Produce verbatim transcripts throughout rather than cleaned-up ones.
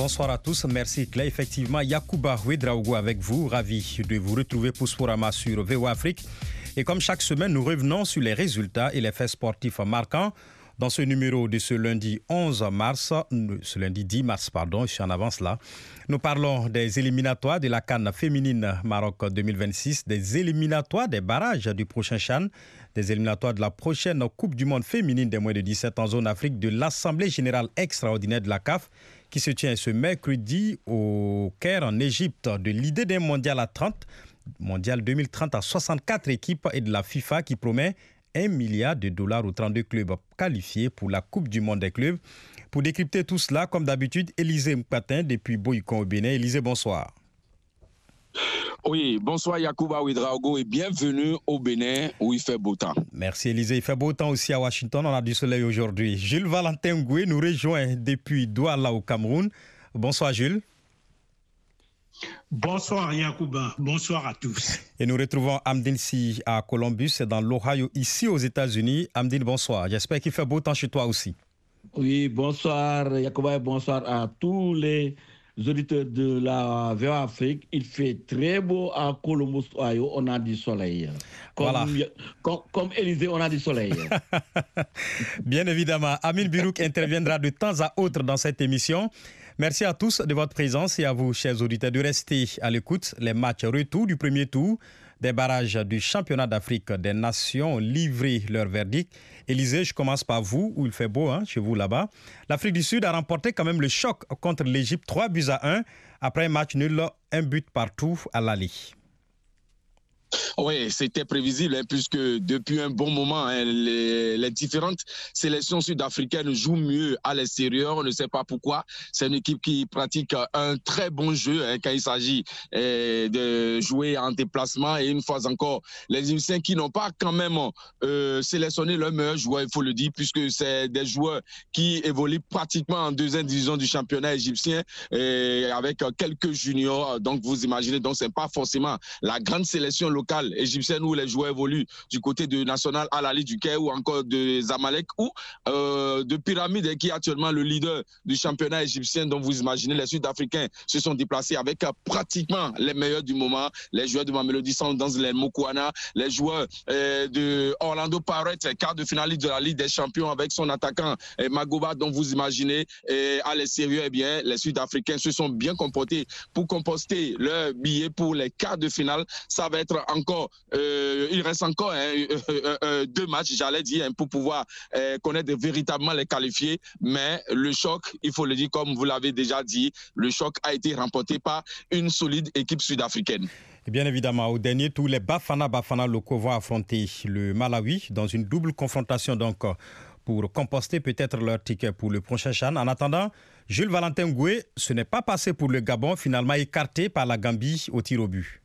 bonsoir à tous. Merci Clay. Effectivement, Yacouba Ouedraogo avec vous. Ravi de vous retrouver pour Sporama sur V O Afrique. Et comme chaque semaine, nous revenons sur les résultats et les faits sportifs marquants. Dans ce numéro de ce lundi onze mars, ce lundi dix mars, pardon, je suis en avance là, nous parlons des éliminatoires de la CAN féminine Maroc deux mille vingt-six, des éliminatoires des barrages du prochain CHAN, des éliminatoires de la prochaine Coupe du Monde féminine des moins de dix-sept ans en zone Afrique, de l'Assemblée générale extraordinaire de la C A F qui se tient ce mercredi au Caire en Égypte, de l'idée d'un mondial à trente, mondial deux mille trente à soixante-quatre équipes et de la FIFA qui promet un milliard de dollars aux trente-deux clubs qualifiés pour la Coupe du Monde des clubs. Pour décrypter tout cela, comme d'habitude, Élisée Mpatin depuis Boycon au Bénin. Élisée, bonsoir. Oui, bonsoir Yacouba Ouedraogo et bienvenue au Bénin où il fait beau temps. Merci Élisée, il fait beau temps aussi à Washington, on a du soleil aujourd'hui. Jules Valentin Ngoué nous rejoint depuis Douala au Cameroun. Bonsoir Jules. Bonsoir Yacouba, bonsoir à tous. Et nous retrouvons Amdine Si à Columbus, dans l'Ohio, ici aux États-Unis. Amdine, bonsoir. J'espère qu'il fait beau temps chez toi aussi. Oui, bonsoir Yacouba et bonsoir à tous les auditeurs de la V O Afrique. Il fait très beau à Columbus, Ohio. On a du soleil. Comme, voilà. comme, comme Élysée, on a du soleil. Bien évidemment, Amine Birouk interviendra de temps à autre dans cette émission. Merci à tous de votre présence et à vous, chers auditeurs, de rester à l'écoute. Les matchs retour du premier tour des barrages du championnat d'Afrique des Nations ont livré leur verdict. Élisée, je commence par vous, où il fait beau, hein, chez vous là-bas. L'Afrique du Sud a remporté quand même le choc contre l'Égypte, trois buts à un, après un match nul, un but partout à l'aller. Oui, c'était prévisible, hein, puisque depuis un bon moment, hein, les, les différentes sélections sud-africaines jouent mieux à l'extérieur. On ne sait pas pourquoi. C'est une équipe qui pratique un très bon jeu hein, quand il s'agit eh, de jouer en déplacement. Et une fois encore, les Égyptiens qui n'ont pas quand même euh, sélectionné leurs meilleurs joueurs, il faut le dire, puisque c'est des joueurs qui évoluent pratiquement en deuxième division du championnat égyptien et avec quelques juniors. Donc, vous imaginez, donc c'est pas forcément la grande sélection locale égyptienne où les joueurs évoluent du côté de National Al Ahly du Caire ou encore de Zamalek ou euh, de Pyramide qui est actuellement le leader du championnat égyptien. Donc vous imaginez, les Sud-Africains se sont déplacés avec euh, pratiquement les meilleurs du moment. Les joueurs de Mamelodi Sundowns, les Mokoana, les joueurs euh, de Orlando Pirates, quart de finaliste de la Ligue des Champions avec son attaquant euh, Magoba. Donc vous imaginez, euh, à l'extérieur, eh bien, les Sud-Africains se sont bien comportés pour composter leur billet pour les quarts de finale. Ça va être encore, euh, il reste encore hein, euh, euh, deux matchs, j'allais dire, hein, pour pouvoir euh, connaître véritablement les qualifiés. Mais le choc, il faut le dire, comme vous l'avez déjà dit, le choc a été remporté par une solide équipe sud-africaine. Et bien évidemment, au dernier tour, les Bafana Bafana locaux vont affronter le Malawi dans une double confrontation donc pour composter peut-être leur ticket pour le prochain CHAN. En attendant, Jules Valentin Ngoué, ce n'est pas passé pour le Gabon, finalement écarté par la Gambie au tir au but.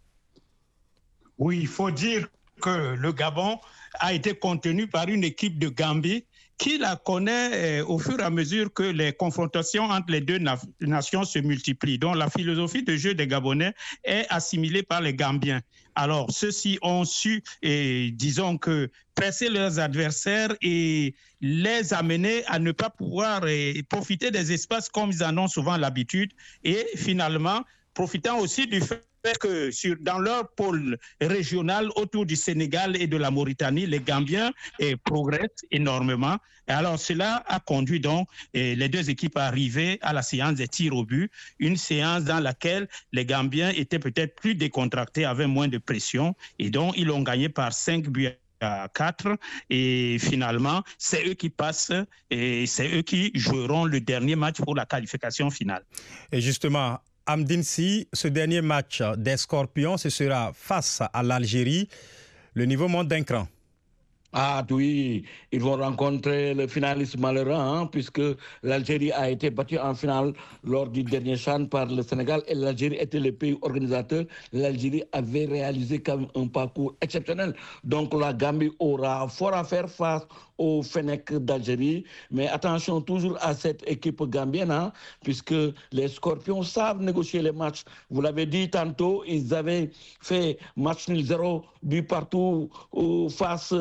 Oui, il faut dire que le Gabon a été contenu par une équipe de Gambie qui la connaît euh, au fur et à mesure que les confrontations entre les deux na- nations se multiplient. Donc la philosophie de jeu des Gabonais est assimilée par les Gambiens. Alors ceux-ci ont su, et, disons que, presser leurs adversaires et les amener à ne pas pouvoir et, profiter des espaces comme ils en ont souvent l'habitude et finalement profitant aussi du fait que sur, dans leur pôle régional autour du Sénégal et de la Mauritanie, les Gambiens eh, progressent énormément. Et alors cela a conduit donc eh, les deux équipes à arriver à la séance des tirs au but, une séance dans laquelle les Gambiens étaient peut-être plus décontractés, avaient moins de pression et donc ils l'ont gagné par cinq buts à quatre et finalement c'est eux qui passent et c'est eux qui joueront le dernier match pour la qualification finale. Et justement, Amdine Si, ce dernier match des Scorpions, ce sera face à l'Algérie. Le niveau monte d'un cran. Ah oui, ils vont rencontrer le finaliste malheureux, hein, puisque l'Algérie a été battue en finale lors du dernier CHAN par le Sénégal et l'Algérie était le pays organisateur. L'Algérie avait réalisé quand même un parcours exceptionnel. Donc la Gambie aura fort à faire face au Fennec d'Algérie. Mais attention toujours à cette équipe gambienne, hein, puisque les Scorpions savent négocier les matchs. Vous l'avez dit tantôt, ils avaient fait match nul zéro but partout face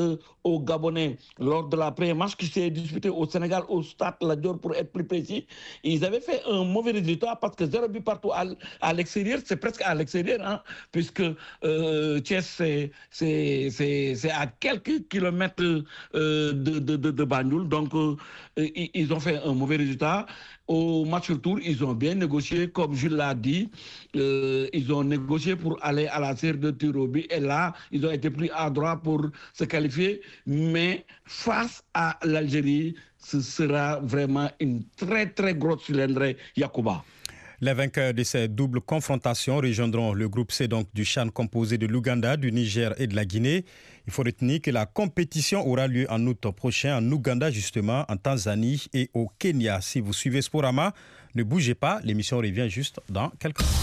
aux Gabonais lors de la première match qui s'est disputée au Sénégal, au Stade Lat Dior pour être plus précis. Ils avaient fait un mauvais résultat parce que zéro but partout à, à l'extérieur, c'est presque à l'extérieur, hein, puisque euh, Thiès, c'est à quelques kilomètres euh, de, de, de, de Banjul. Donc, euh, ils ont fait un mauvais résultat. Au match retour, ils ont bien négocié, comme Jules l'a dit. Euh, ils ont négocié pour aller à la série de tir au but. Et là, ils ont été plus adroits pour se qualifier. Mais face à l'Algérie, ce sera vraiment une très, très grosse cylindrée, Yacouba. Les vainqueurs de ces doubles confrontations rejoindront le groupe C donc du CHAN composé de l'Ouganda, du Niger et de la Guinée. Il faut retenir que la compétition aura lieu en août prochain en Ouganda justement, en Tanzanie et au Kenya. Si vous suivez Sporama, ne bougez pas, l'émission revient juste dans quelques minutes.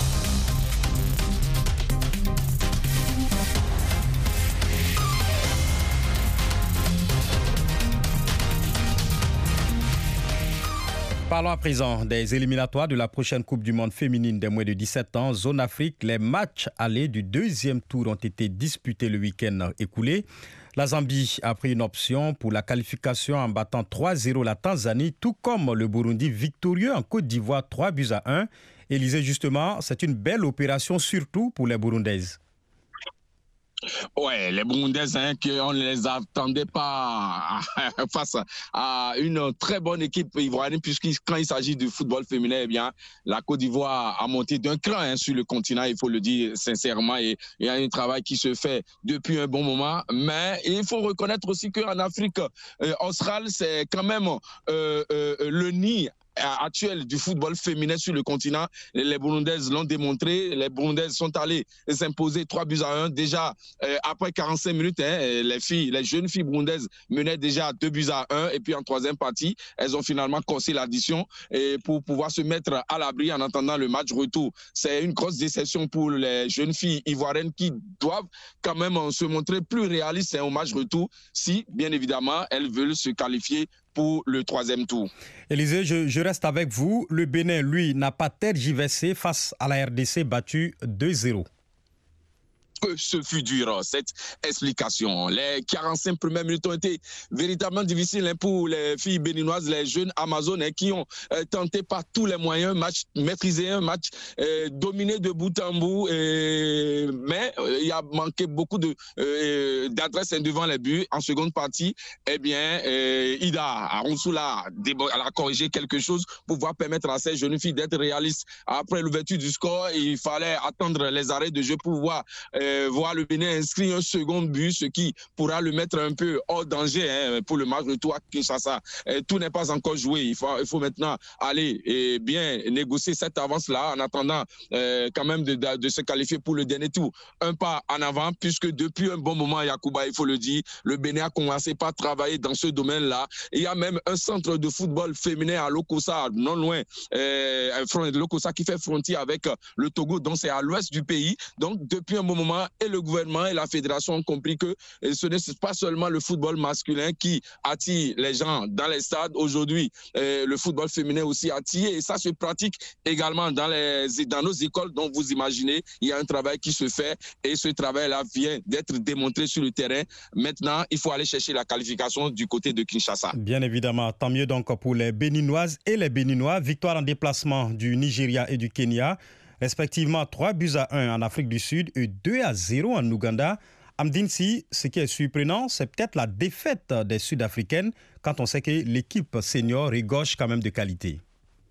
Parlons à présent des éliminatoires de la prochaine Coupe du Monde féminine des moins de dix-sept ans, zone Afrique. Les matchs allés du deuxième tour ont été disputés le week-end écoulé. La Zambie a pris une option pour la qualification en battant trois zéro la Tanzanie, tout comme le Burundi victorieux en Côte d'Ivoire trois buts à un. Élisée, justement, c'est une belle opération surtout pour les Burundaises. Ouais, les Burundaises, hein, on ne les attendait pas face à une très bonne équipe ivoirienne, puisque quand il s'agit du football féminin, eh bien, la Côte d'Ivoire a monté d'un cran hein, sur le continent, il faut le dire sincèrement, et il y a un travail qui se fait depuis un bon moment. Mais il faut reconnaître aussi qu'en Afrique euh, australe, c'est quand même euh, euh, le nid actuel du football féminin sur le continent. Les Burundaises l'ont démontré. Les Burundaises sont allées s'imposer trois buts à un. Déjà, euh, après quarante-cinq minutes, hein, les filles, les jeunes filles burundaises menaient déjà deux buts à un. Et puis en troisième partie, elles ont finalement corsé l'addition pour pouvoir se mettre à l'abri en attendant le match retour. C'est une grosse déception pour les jeunes filles ivoiriennes qui doivent quand même se montrer plus réalistes hein, au match retour si, bien évidemment, elles veulent se qualifier pour le troisième tour. Élisée, je, je reste avec vous. Le Bénin, lui, n'a pas tergiversé face à la R D C battue deux zéro. Que ce fut dur, cette explication. Les quarante-cinq premières minutes ont été véritablement difficiles hein, pour les filles béninoises, les jeunes Amazones hein, qui ont euh, tenté par tous les moyens, match maîtrisé, un match euh, dominé de bout en bout, et... mais euh, il y a manqué beaucoup de, euh, d'adresse hein, devant les buts. En seconde partie, eh bien, euh, Ida Aronsula a corrigé quelque chose pour pouvoir permettre à ces jeunes filles d'être réalistes. Après l'ouverture du score, il fallait attendre les arrêts de jeu pour voir euh, voir le Bénin inscrire un second but, ce qui pourra le mettre un peu hors danger hein, pour le match retour à Kinshasa. Et tout n'est pas encore joué. Il faut, il faut maintenant aller et bien négocier cette avance-là en attendant euh, quand même de, de, de se qualifier pour le dernier tour. Un pas en avant, puisque depuis un bon moment, Yacouba, il faut le dire, le Bénin a commencé par travailler dans ce domaine-là. Il y a même un centre de football féminin à Lokossa, non loin, euh, Lokossa qui fait frontière avec le Togo, donc c'est à l'ouest du pays. Donc depuis un bon moment, et le gouvernement et la fédération ont compris que ce n'est pas seulement le football masculin qui attire les gens dans les stades. Aujourd'hui, euh, le football féminin aussi attire et ça se pratique également dans, les, dans nos écoles. Donc, vous imaginez, il y a un travail qui se fait et ce travail-là vient d'être démontré sur le terrain. Maintenant, il faut aller chercher la qualification du côté de Kinshasa. Bien évidemment, tant mieux donc pour les Béninoises et les Béninois. Victoire en déplacement du Nigeria et du Kenya. Respectivement trois buts à un en Afrique du Sud et deux à zéro en Ouganda. Amdine, si ce qui est surprenant, c'est peut-être la défaite des Sud-Africaines quand on sait que l'équipe senior regorge quand même de qualité.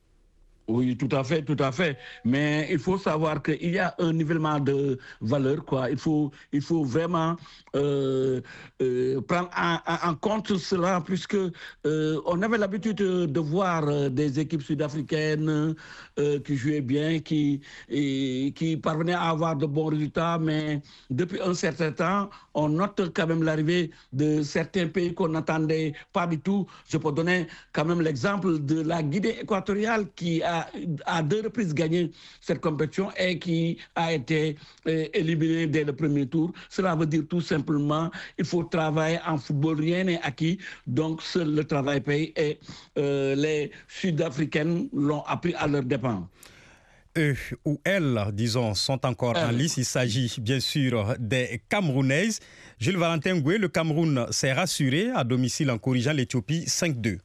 Oui, tout à fait, tout à fait. Mais il faut savoir qu'il y a un nivellement de valeur, quoi. Il faut, il faut vraiment euh, euh, prendre en, en compte cela, puisque euh, on avait l'habitude de voir des équipes sud-africaines euh, qui jouaient bien, qui, et, qui parvenaient à avoir de bons résultats, mais depuis un certain temps, on note quand même l'arrivée de certains pays qu'on n'attendait pas du tout. Je peux donner quand même l'exemple de la Guinée équatoriale qui a à deux reprises gagné cette compétition et qui a été euh, éliminé dès le premier tour. Cela veut dire tout simplement il faut travailler en football, rien n'est acquis, donc seul le travail paye et euh, les Sud-Africaines l'ont appris à leurs dépens. eux ou elles, disons, sont encore en lice. Il s'agit bien sûr des Camerounaises. Jules Valentin Goué, le Cameroun s'est rassuré à domicile en corrigeant l'Éthiopie cinq deux.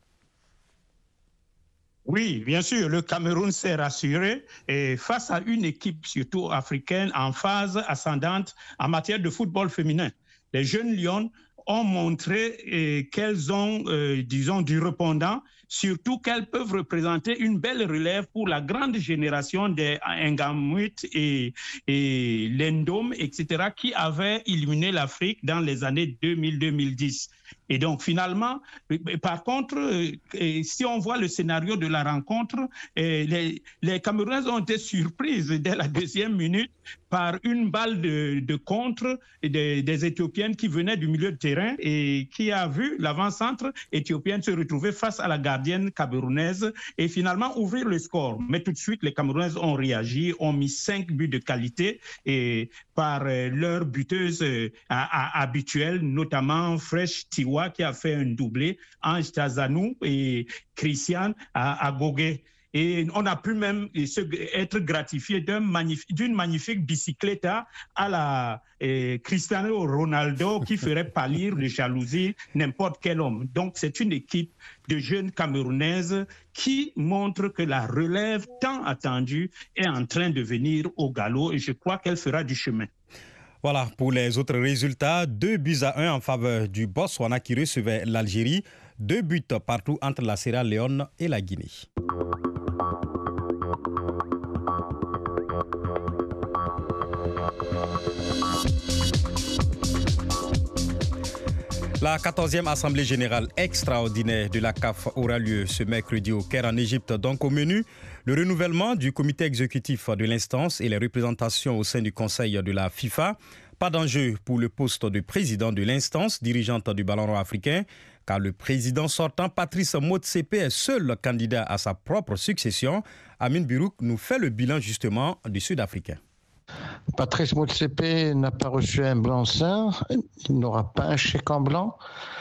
Oui, bien sûr, le Cameroun s'est rassuré et face à une équipe surtout africaine en phase ascendante en matière de football féminin. Les jeunes Lions ont montré eh, qu'elles ont, euh, disons, du répondant, surtout qu'elles peuvent représenter une belle relève pour la grande génération des Ngamouit et, et Lendom, et cetera, qui avaient illuminé l'Afrique dans les années deux mille à deux mille dix. Et donc, finalement, par contre, si on voit le scénario de la rencontre, les, les Camerounaises ont été surprises dès la deuxième minute par une balle de, de contre des, des Éthiopiennes qui venaient du milieu de terrain et qui a vu l'avant-centre éthiopienne se retrouver face à la gardienne camerounaise et finalement ouvrir le score. Mais tout de suite, les Camerounaises ont réagi, ont mis cinq buts de qualité et par leur buteuse habituelle, notamment Fresh Tiwa qui a fait un doublé, Ange Tazanou et Christiane Agogué. Et on a pu même être gratifié d'une magnifique, magnifique bicyclette à la eh, Cristiano Ronaldo qui ferait pâlir de jalousie n'importe quel homme. Donc c'est une équipe de jeunes Camerounaises qui montre que la relève tant attendue est en train de venir au galop et je crois qu'elle fera du chemin. Voilà, pour les autres résultats, deux buts à un en faveur du Botswana qui recevait l'Algérie, deux buts partout entre la Sierra Leone et la Guinée. La quatorzième Assemblée générale extraordinaire de la C A F aura lieu ce mercredi au Caire en Égypte. Donc au menu, le renouvellement du comité exécutif de l'instance et les représentations au sein du Conseil de la FIFA. Pas d'enjeu pour le poste de président de l'instance dirigeante du ballon rond africain, car le président sortant, Patrice Motsepe, est seul candidat à sa propre succession. Amine Birouk nous fait le bilan justement du Sud-Africain. Patrice Motsepe n'a pas reçu un blanc-seing, il n'aura pas un chèque en blanc,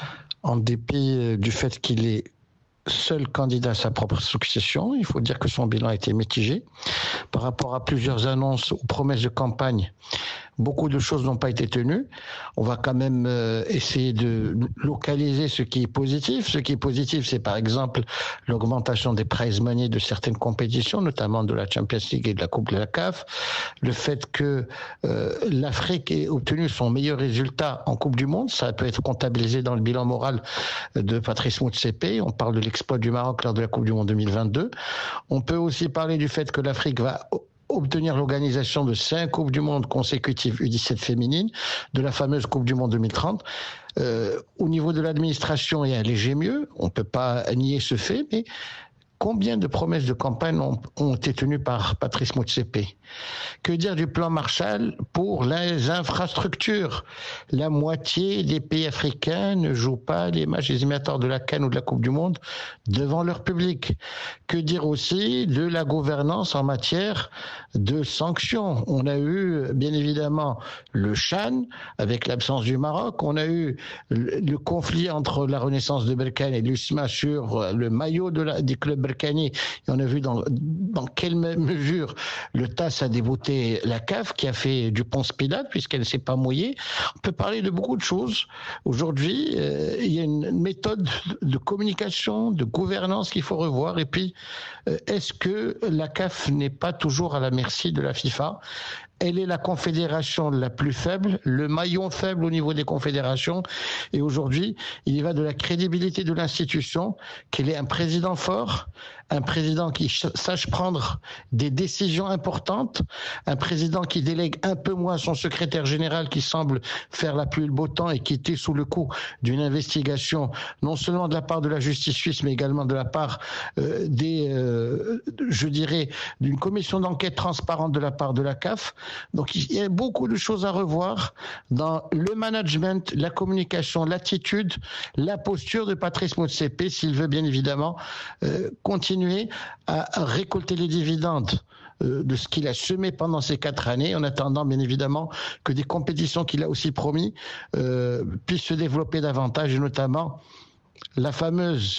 en dépit du fait qu'il est seul candidat à sa propre succession. Il faut dire que son bilan a été mitigé. Par rapport à plusieurs annonces ou promesses de campagne, beaucoup de choses n'ont pas été tenues. On va quand même euh, essayer de localiser ce qui est positif. Ce qui est positif, c'est par exemple l'augmentation des prize money de certaines compétitions, notamment de la Champions League et de la Coupe de la C A F. Le fait que euh, l'Afrique ait obtenu son meilleur résultat en Coupe du Monde, ça peut être comptabilisé dans le bilan moral de Patrice Motsepe. On parle de l'exploit du Maroc lors de la Coupe du Monde deux mille vingt-deux. On peut aussi parler du fait que l'Afrique va obtenir l'organisation de cinq Coupes du Monde consécutives U dix-sept féminines, de la fameuse Coupe du Monde deux mille trente. Euh, au niveau de l'administration, il y a un léger mieux, on ne peut pas nier ce fait, mais combien de promesses de campagne ont, ont été tenues par Patrice Motsepe? Que dire du plan Marshall pour les infrastructures? La moitié des pays africains ne jouent pas les matchs des éliminatoires de la CAN ou de la Coupe du Monde devant leur public. Que dire aussi de la gouvernance en matière de sanctions? On a eu bien évidemment le Chan avec l'absence du Maroc. On a eu le, le conflit entre la Renaissance de Berkane et l'U S M A sur le maillot de la, du club Berkane. Et on a vu dans, dans quelle mesure le T A S a débouté la C A F qui a fait du Ponce Pilate puisqu'elle ne s'est pas mouillée. On peut parler de beaucoup de choses. Aujourd'hui, euh, il y a une méthode de communication, de gouvernance qu'il faut revoir. Et puis, euh, est-ce que la C A F n'est pas toujours à la merci de la FIFA? Elle est la confédération la plus faible, le maillon faible au niveau des confédérations. Et aujourd'hui, il y va de la crédibilité de l'institution, qu'elle ait un président fort, un président qui sache prendre des décisions importantes, un président qui délègue un peu moins son secrétaire général qui semble faire la pluie et le beau temps et qui était sous le coup d'une investigation, non seulement de la part de la justice suisse, mais également de la part euh, des, euh, je dirais, d'une commission d'enquête transparente de la part de la C A F. Donc il y a beaucoup de choses à revoir dans le management, la communication, l'attitude, la posture de Patrice Motsepe s'il veut bien évidemment euh, continuer à récolter les dividendes euh, de ce qu'il a semé pendant ces quatre années, en attendant bien évidemment que des compétitions qu'il a aussi promis euh, puissent se développer davantage, et notamment la fameuse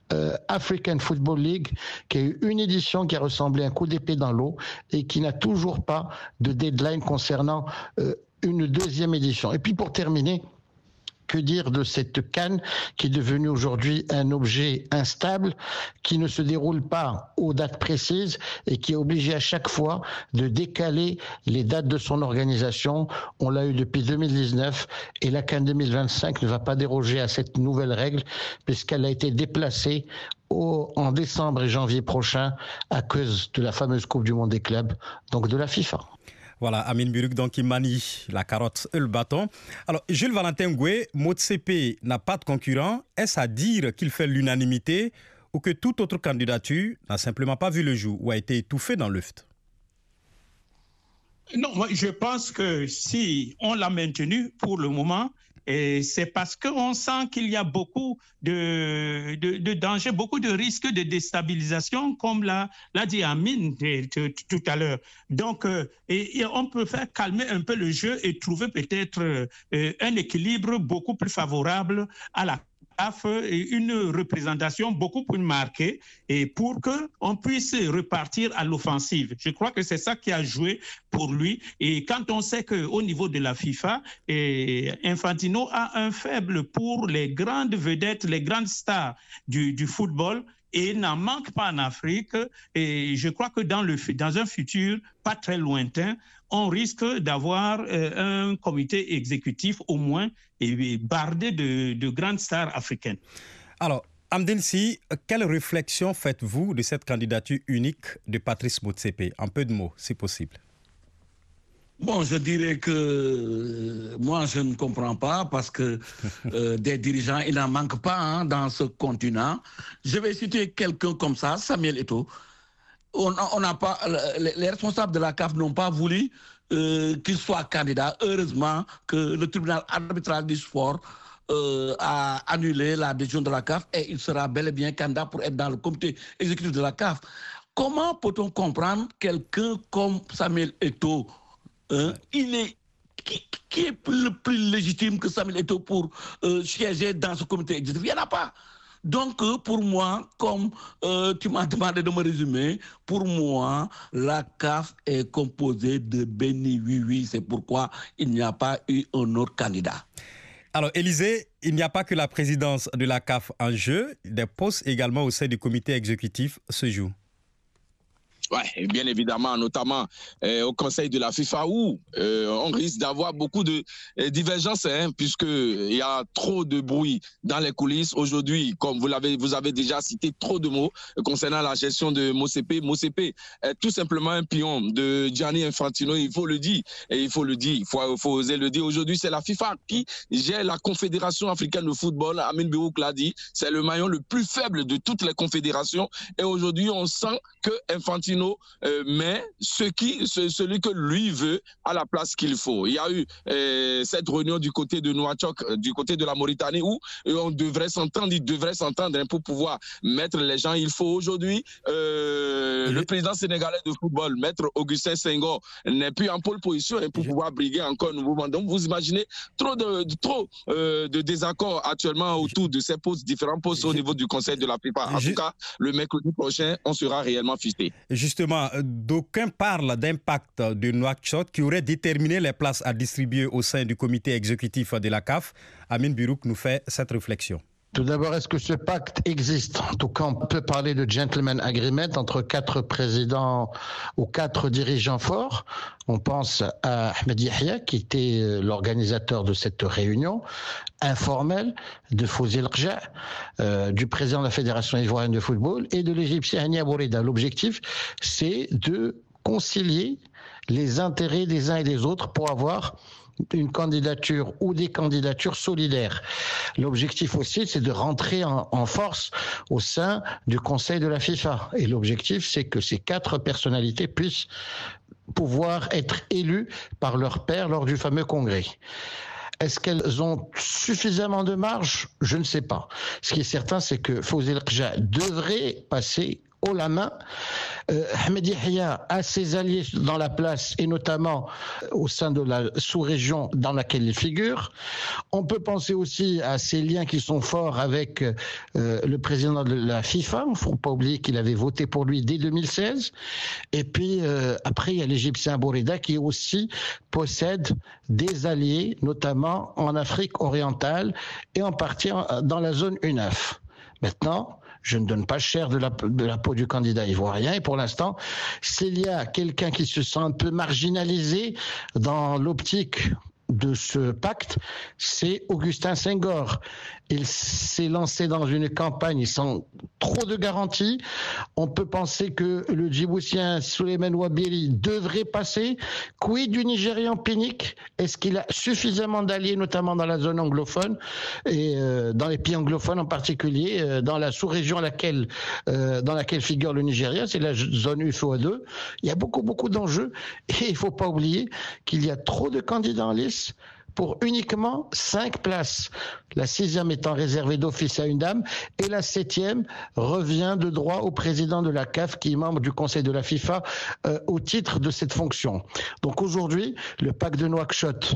euh, African Football League, qui a eu une édition qui a ressemblé à un coup d'épée dans l'eau et qui n'a toujours pas de deadline concernant euh, une deuxième édition. Et puis pour terminer, que dire de cette CAN qui est devenue aujourd'hui un objet instable, qui ne se déroule pas aux dates précises et qui est obligé à chaque fois de décaler les dates de son organisation. On l'a eu depuis deux mille dix-neuf et la CAN deux mille vingt-cinq ne va pas déroger à cette nouvelle règle puisqu'elle a été déplacée au, en décembre et janvier prochain à cause de la fameuse Coupe du Monde des clubs, donc de la FIFA. Voilà, Amine Biruk, donc, qui manie la carotte et le bâton. Alors, Jules Valentin Goué, Motsepe n'a pas de concurrent. Est-ce à dire qu'il fait l'unanimité ou que toute autre candidature n'a simplement pas vu le jour ou a été étouffée dans l'œuf? Non, moi, je pense que si on l'a maintenu pour le moment, et c'est parce qu'on sent qu'il y a beaucoup de, de, de dangers, beaucoup de risques de déstabilisation, comme l'a, l'a dit Amine tout à l'heure. Donc, euh, et, et on peut faire calmer un peu le jeu et trouver peut-être euh, un équilibre beaucoup plus favorable à la et une représentation beaucoup plus marquée et pour qu'on puisse repartir à l'offensive. Je crois que c'est ça qui a joué pour lui. Et quand on sait qu'au niveau de la FIFA, et Infantino a un faible pour les grandes vedettes, les grandes stars du, du football, et n'en manque pas en Afrique. Et je crois que dans, le, dans un futur pas très lointain, on risque d'avoir euh, un comité exécutif au moins et bardé de, de grandes stars africaines. Alors, Amdine Sy, quelle réflexion faites-vous de cette candidature unique de Patrice Motsepe? En peu de mots, si possible. Bon, je dirais que euh, moi, je ne comprends pas parce que euh, des dirigeants, il n'en manque pas hein, dans ce continent. Je vais citer quelqu'un comme ça, Samuel Eto'o. On n'a pas, les, les responsables de la C A F n'ont pas voulu euh, qu'il soit candidat. Heureusement que le tribunal arbitral du sport euh, a annulé la décision de la C A F et il sera bel et bien candidat pour être dans le comité exécutif de la C A F. Comment peut-on comprendre quelqu'un comme Samuel Eto'o? Hein, il est, qui, qui est le plus légitime que Samuel Eto'o pour euh, siéger dans ce comité exécutif? Il n'y en a pas. Donc, euh, pour moi, comme euh, tu m'as demandé de me résumer, pour moi, la C A F est composée de béni oui-oui. C'est pourquoi il n'y a pas eu un autre candidat. Alors, Élisée, il n'y a pas que la présidence de la C A F en jeu. Des postes également au sein du comité exécutif se jouent. Ouais, bien évidemment, notamment euh, au Conseil de la FIFA où euh, on risque d'avoir beaucoup de euh, divergences, hein, puisqu'il y a trop de bruit dans les coulisses. Aujourd'hui, comme vous l'avez, vous avez déjà cité trop de mots concernant la gestion de Motsepe. Motsepe est tout simplement un pion de Gianni Infantino, il faut le dire. Et il faut le dire, il faut, faut oser le dire. Aujourd'hui, c'est la FIFA qui gère la Confédération africaine de football. Amine Biruk l'a dit, c'est le maillon le plus faible de toutes les confédérations. Et aujourd'hui, on sent que Infantino Euh, mais ce qui, ce, celui que lui veut à la place qu'il faut. Il y a eu euh, cette réunion du côté de Nouakchott, euh, du côté de la Mauritanie, où euh, on devrait s'entendre, il devrait s'entendre hein, pour pouvoir mettre les gens. Il faut aujourd'hui, euh, le président sénégalais de football, maître Augustin Senghor, n'est plus en pole position hein, pour Je... pouvoir briguer encore un nouveau mandat. Donc vous imaginez trop de, de, trop, euh, de désaccords actuellement autour de ces postes, différents postes Je... au niveau du Conseil de la FIFA. En Je... tout cas, le mercredi prochain, on sera réellement fiché. Justement, d'aucuns parlent d'impact de Nouakchott qui aurait déterminé les places à distribuer au sein du comité exécutif de la C A F. Amine Biruk nous fait cette réflexion. Tout d'abord, est-ce que ce pacte existe? En tout cas, on peut parler de gentleman agreement entre quatre présidents ou quatre dirigeants forts. On pense à Ahmed Yahya, qui était l'organisateur de cette réunion informelle, de Fawzi El Rja, euh, du président de la Fédération ivoirienne de football et de l'Égyptien Hani Abu Rida. L'objectif, c'est de concilier les intérêts des uns et des autres pour avoir une candidature ou des candidatures solidaires. L'objectif aussi, c'est de rentrer en, en force au sein du Conseil de la FIFA. Et l'objectif, c'est que ces quatre personnalités puissent pouvoir être élues par leur pairs lors du fameux congrès. Est-ce qu'elles ont suffisamment de marge? Je ne sais pas. Ce qui est certain, c'est que Fawzi El Rja devrait passer haut la main Euh, Ahmed Yahya a ses alliés dans la place et notamment au sein de la sous-région dans laquelle il figure. On peut penser aussi à ses liens qui sont forts avec euh, le président de la FIFA. Il ne faut pas oublier qu'il avait voté pour lui dès deux mille seize. Et puis euh, après, il y a l'Égyptien Bourida qui aussi possède des alliés, notamment en Afrique orientale et en partie dans la zone U N A F. Maintenant, je ne donne pas cher de la, de la peau du candidat ivoirien. Et pour l'instant, s'il y a quelqu'un qui se sent un peu marginalisé dans l'optique de ce pacte, c'est Augustin Senghor. Il s'est lancé dans une campagne sans trop de garanties. On peut penser que le Djiboutien Souleymane Wabiri devrait passer. Quid du Nigérian Pinnick? Est-ce qu'il a suffisamment d'alliés, notamment dans la zone anglophone et euh, dans les pays anglophones en particulier, euh, dans la sous-région laquelle, euh, dans laquelle figure le Nigeria, c'est la zone U F O A deux. Il y a beaucoup, beaucoup d'enjeux et il ne faut pas oublier qu'il y a trop de candidats en lice pour uniquement cinq places. La sixième étant réservée d'office à une dame et la septième revient de droit au président de la C A F qui est membre du conseil de la FIFA euh, au titre de cette fonction. Donc aujourd'hui, le pacte de Nouakchott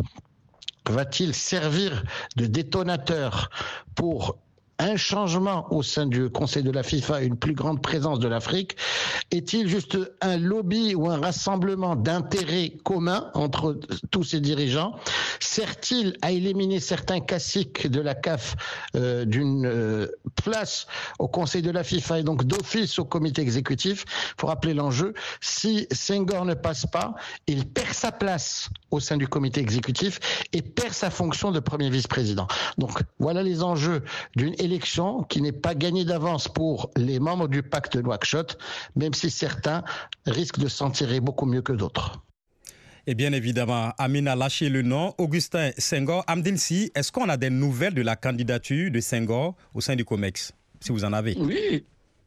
va-t-il servir de détonateur pour un changement au sein du Conseil de la FIFA, une plus grande présence de l'Afrique? Est-il juste un lobby ou un rassemblement d'intérêts communs entre tous ces dirigeants? Sert-il à éliminer certains caciques de la C A F euh, d'une euh, place au Conseil de la FIFA et donc d'office au comité exécutif? Il faut rappeler l'enjeu. Si Senghor ne passe pas, il perd sa place au sein du comité exécutif et perd sa fonction de premier vice-président. Donc voilà les enjeux d'une élection qui n'est pas gagnée d'avance pour les membres du pacte de Nouakchott, même si certains risquent de s'en tirer beaucoup mieux que d'autres. Et bien évidemment, Amine a lâché le nom, Augustin Senghor. Amdine Si, est-ce qu'on a des nouvelles de la candidature de Senghor au sein du COMEX, si vous en avez? Oui,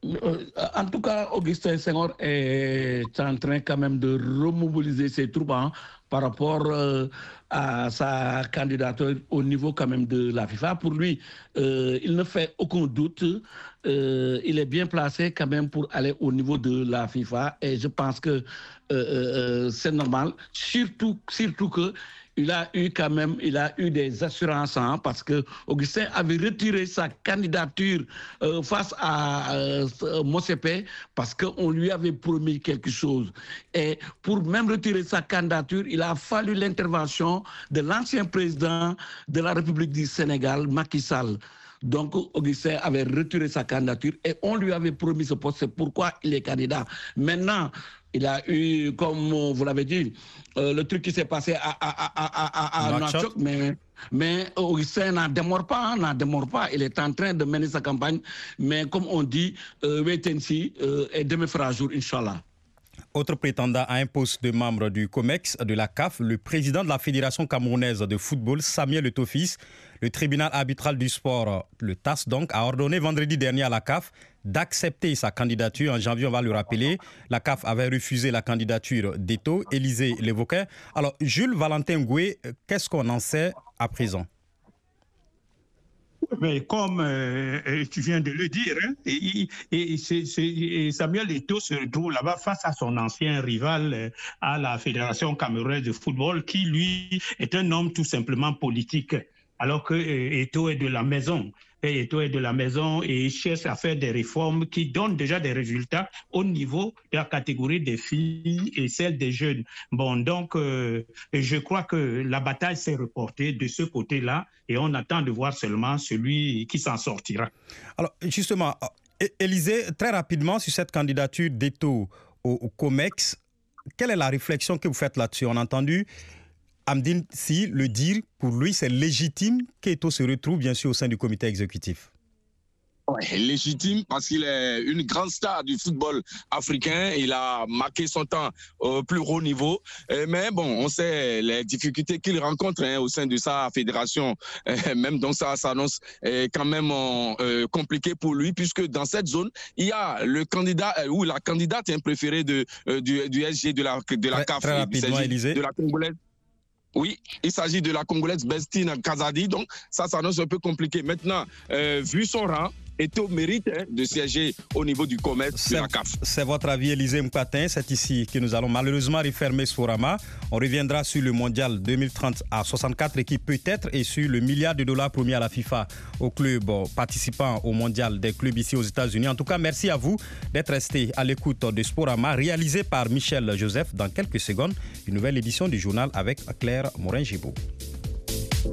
en tout cas, Augustin Senghor est en train quand même de remobiliser ses troupes hein, par rapport euh, à sa candidature au niveau quand même de la FIFA. Pour lui, euh, il ne fait aucun doute. Euh, il est bien placé quand même pour aller au niveau de la FIFA et je pense que euh, euh, c'est normal, surtout, surtout que il a eu quand même, il a eu des assurances hein, parce que Augustin avait retiré sa candidature euh, face à euh, Motsepe parce qu'on lui avait promis quelque chose. Et pour même retirer sa candidature, il a fallu l'intervention de l'ancien président de la République du Sénégal, Macky Sall. Donc, Augustin avait retiré sa candidature et on lui avait promis ce poste. C'est pourquoi il est candidat. Maintenant, il a eu, comme vous l'avez dit, euh, le truc qui s'est passé à, à, à, à, à Nouakchott, mais, mais Augustin n'en démord pas, hein, n'en démord pas. Il est en train de mener sa campagne. Mais comme on dit, euh, wait and see, euh, et demain fera jour, Inch'Allah. Autre prétendant à un poste de membre du COMEX de la C A F, le président de la Fédération camerounaise de football, Samuel Etofis. Le tribunal arbitral du sport, le T A S donc, a ordonné vendredi dernier à la C A F d'accepter sa candidature. En janvier, on va le rappeler, la C A F avait refusé la candidature d'Eto. Élysée l'évoquait. Alors, Jules Valentin Goué, qu'est-ce qu'on en sait à présent? Mais comme euh, tu viens de le dire, hein, et, et, et Samuel Eto'o se retrouve là-bas face à son ancien rival euh, à la Fédération camerounaise de football, qui lui est un homme tout simplement politique, alors que euh, Eto'o est de la maison. Et Eto'o est de la maison et il cherche à faire des réformes qui donnent déjà des résultats au niveau de la catégorie des filles et celle des jeunes. Bon, donc, euh, je crois que la bataille s'est reportée de ce côté-là et on attend de voir seulement celui qui s'en sortira. Alors, justement, Élysée, très rapidement sur cette candidature d'Eto'o au, au COMEX, quelle est la réflexion que vous faites là-dessus? On a entendu Amdine Si le dire, pour lui, c'est légitime qu'Eto'o se retrouve bien sûr au sein du comité exécutif. Ouais, légitime parce qu'il est une grande star du football africain. Il a marqué son temps au plus haut niveau. Mais bon, on sait les difficultés qu'il rencontre hein, au sein de sa fédération. Même donc ça s'annonce quand même euh, compliqué pour lui puisque dans cette zone, il y a le candidat ou la candidate préférée de, du, du S G de la, de la très, C A F. Très rapidement, Élysée. De la Congolaise. Oui, il s'agit de la Congolaise Bestine Kazadi, donc ça s'annonce un peu compliqué. Maintenant, euh, vu son rang, Eto'o mérite hein, de siéger au niveau du commerce de la C A F. C'est votre avis, Élisée Mkatin. C'est ici que nous allons malheureusement refermer ce format. On reviendra sur le mondial deux mille trente à soixante-quatre équipes peut-être et sur le milliard de dollars promis à la FIFA aux clubs participants au mondial des clubs ici aux États-Unis. En tout cas, merci à vous d'être restés à l'écoute de Sporama, réalisé par Michel Joseph. Dans quelques secondes, une nouvelle édition du journal avec Claire Morin-Gibaud.